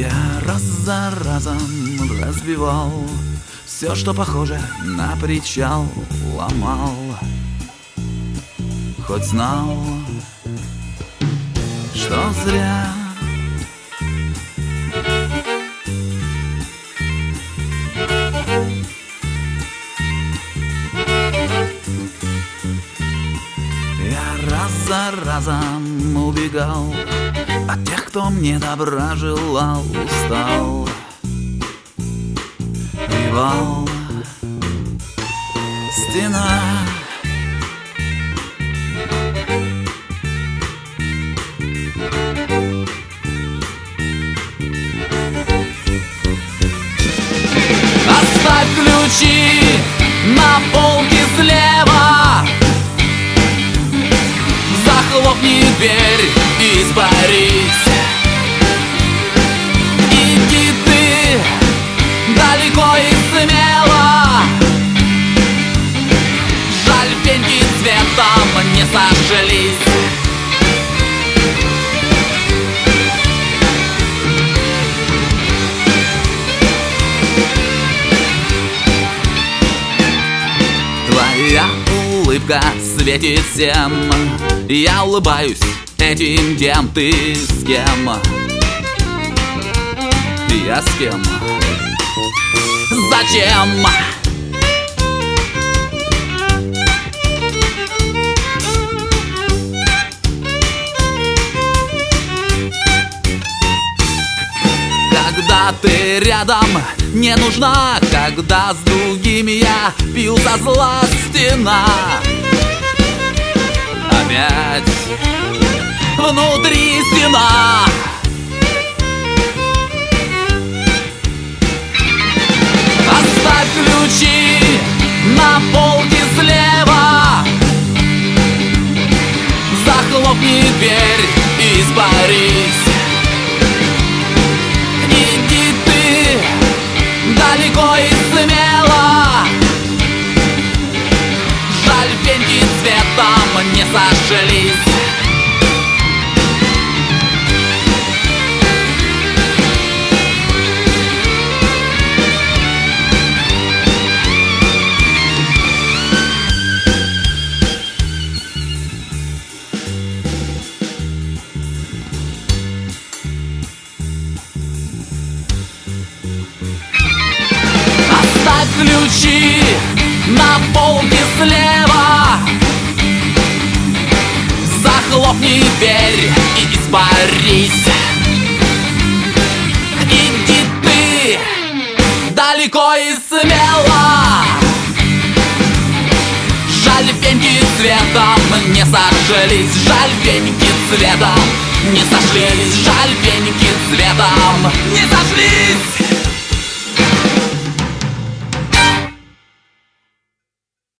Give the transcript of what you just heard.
Я раз за разом разбивал все, что похоже на причал, ломал, хоть знал, что зря. Я раз за разом убегал от тех, кто мне добра желал, устал, привал, стена. Оставь ключи на полке слева, захлопни дверь и испарись. Иди ты далеко и смело, жаль, пеньки цветом не сошлись. Твоя улыбка светит всем, я улыбаюсь этим тем. Ты с кем? Я с кем? Зачем? Когда ты рядом, не нужна, когда с другими я пью со зла, стена. Опять внутри стена. Оставь ключи на полке слева, захлопни дверь и испарись. Иди ты далеко и смело, жаль, пеньки цветом не сошлись. Оставь ключи на полке слева, захлопни дверь и испарись. Иди ты далеко и смело, жаль, пеньки цветом не сошлись. Жаль, пеньки цветом не сошлись. Жаль, пеньки цветом не сошлись.